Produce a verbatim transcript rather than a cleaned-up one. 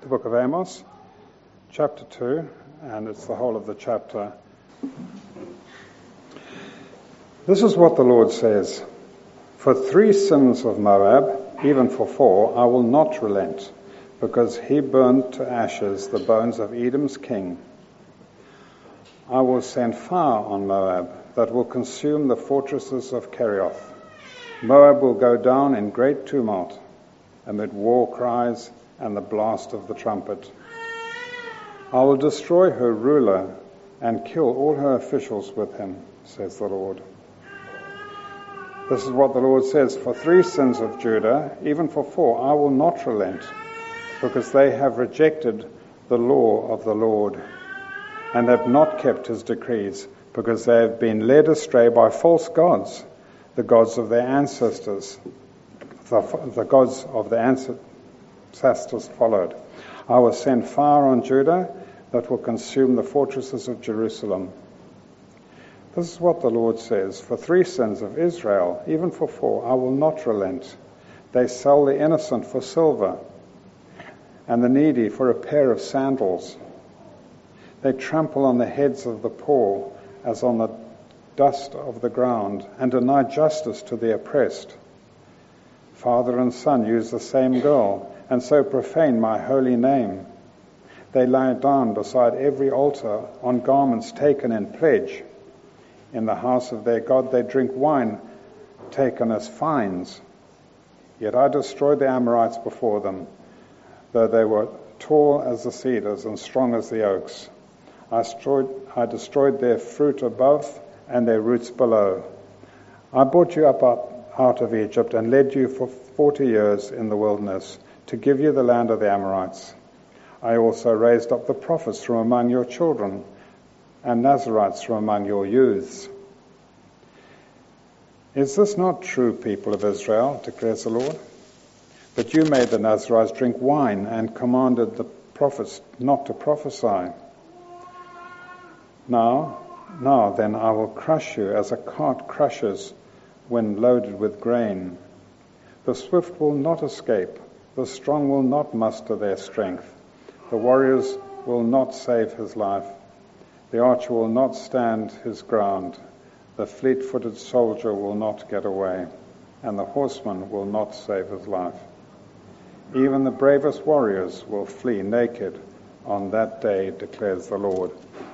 the book of Amos, chapter two, and it's the whole of the chapter. This is what the Lord says: For three sins of Moab, even for four, I will not relent, because he burned to ashes the bones of Edom's king. I will send fire on Moab that will consume the fortresses of Kerioth. Moab will go down in great tumult, amid war cries and the blast of the trumpet. I will destroy her ruler and kill all her officials with him, says the Lord. This is what the Lord says: For three sins of Judah, even for four, I will not relent, because they have rejected the law of the Lord and have not kept his decrees, because they have been led astray by false gods, the gods of their ancestors, the, the gods of their ancestors followed. I will send fire on Judah that will consume the fortresses of Jerusalem. This is what the Lord says: For three sins of Israel, even for four, I will not relent. They sell the innocent for silver, and the needy for a pair of sandals. They trample on the heads of the poor as on the dust of the ground, and deny justice to the oppressed. Father and son use the same girl, and so profane my holy name. They lie down beside every altar on garments taken in pledge. In the house of their God they drink wine taken as fines. Yet I destroyed the Amorites before them, though they were tall as the cedars and strong as the oaks. I destroyed, I destroyed their fruit above and their roots below. I brought you up out of Egypt and led you for forty years in the wilderness to give you the land of the Amorites. I also raised up the prophets from among your children and Nazarites from among your youths. Is this not true, people of Israel, declares the Lord? But you made the Nazarites drink wine and commanded the prophets not to prophesy. Now, now then I will crush you as a cart crushes when loaded with grain. The swift will not escape, the strong will not muster their strength. The warriors will not save his life. The archer will not stand his ground. The fleet-footed soldier will not get away, and the horseman will not save his life. Even the bravest warriors will flee naked on that day, declares the Lord.